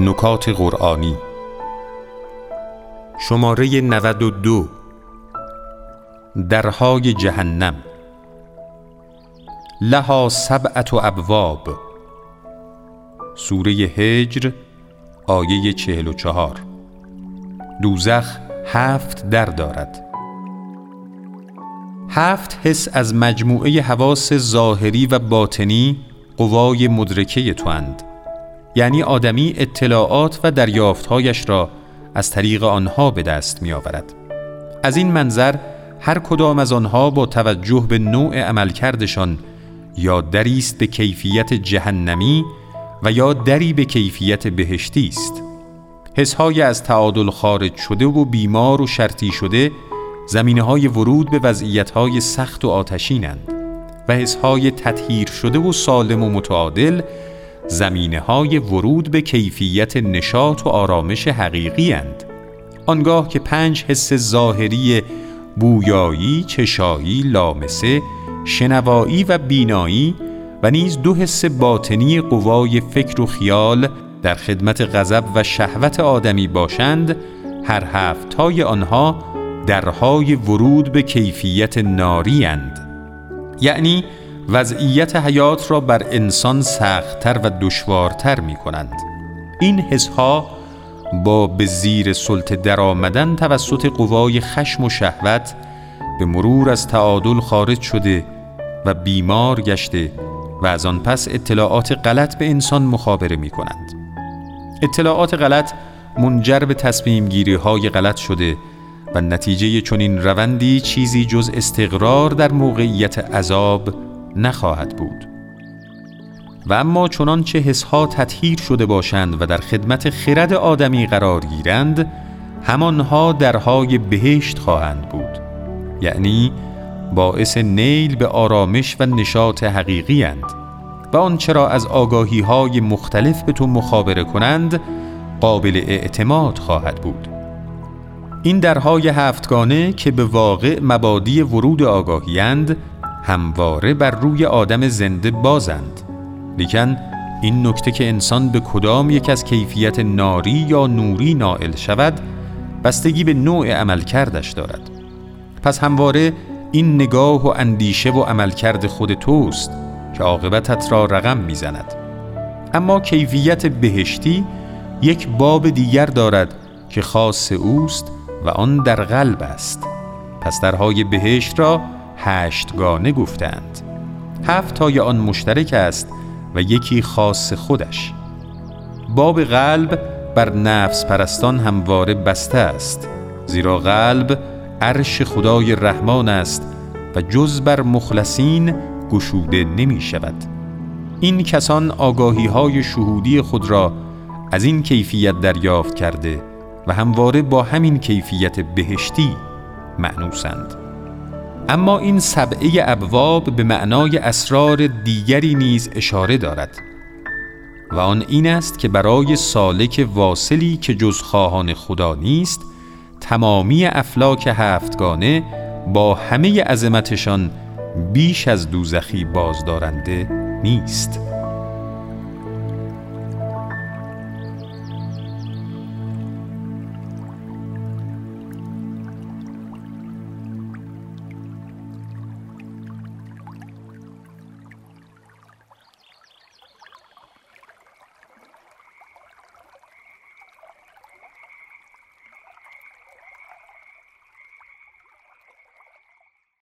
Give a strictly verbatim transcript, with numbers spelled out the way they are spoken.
نکات قرآنی. شماره نود و دو. درهای جهنم. لها سبعة ابواب. سوره هجر آیه چهل و چهار. دوزخ هفت در دارد. هفت حس از مجموعه حواس ظاهری و باطنی قوای مدرکه تواند، یعنی آدمی اطلاعات و دریافتهایش را از طریق آنها به دست می آورد. از این منظر هر کدام از آنها با توجه به نوع عملکردشان یا دری است به کیفیت جهنمی و یا دری به کیفیت بهشتی است. حسهای از تعادل خارج شده و بیمار و شرطی شده زمینه‌های ورود به وضعیت‌های سخت و آتشینند و حسهای تطهیر شده و سالم و متعادل زمینه‌های ورود به کیفیت نشاط و آرامش حقیقی اند. آنگاه که پنج حس ظاهری بویایی، چشایی، لامسه، شنوایی و بینایی و نیز دو حس باطنی قوای فکر و خیال در خدمت غضب و شهوت آدمی باشند، هر هفت‌های آنها درهای ورود به کیفیت ناری اند، یعنی وضعیت حیات را بر انسان سخت‌تر و دشوارتر می کنند. این حسها با به زیر سلطه در آمدن توسط قوای خشم و شهوت به مرور از تعادل خارج شده و بیمار گشته و از آن پس اطلاعات غلط به انسان مخابره می کنند. اطلاعات غلط منجر به تصمیم گیری های غلط شده و نتیجه چنین روندی چیزی جز استقرار در موقعیت عذاب نخواهد بود. و اما چنانچه حسها تطهیر شده باشند و در خدمت خرد آدمی قرار گیرند، همانها درهای بهشت خواهند بود، یعنی باعث نیل به آرامش و نشاط حقیقی اند و آنچه را از آگاهی های مختلف به تو مخابره کنند قابل اعتماد خواهد بود. این درهای هفتگانه که به واقع مبادی ورود آگاهی اند همواره بر روی آدم زنده بازند، لیکن این نکته که انسان به کدام یک از کیفیت ناری یا نوری نائل شود بستگی به نوع عملکردش دارد. پس همواره این نگاه و اندیشه و عملکرد خود توست که عاقبتت را رقم میزند. اما کیفیت بهشتی یک باب دیگر دارد که خاص اوست و آن در قلب است. پس درهای بهشت را هشتگانه گفتند. هفت تای آن مشترک است و یکی خاص خودش. باب قلب بر نفس پرستان همواره بسته است، زیرا قلب عرش خدای رحمان است و جز بر مخلصین گشوده نمی شود. این کسان آگاهی های شهودی خود را از این کیفیت دریافت کرده و همواره با همین کیفیت بهشتی مأنوسند. اما این سبعه ابواب به معنای اسرار دیگری نیز اشاره دارد و آن این است که برای سالک واصلی که جز خواهان خدا نیست، تمامی افلاک هفتگانه با همه عظمتشان بیش از دوزخی بازدارنده نیست.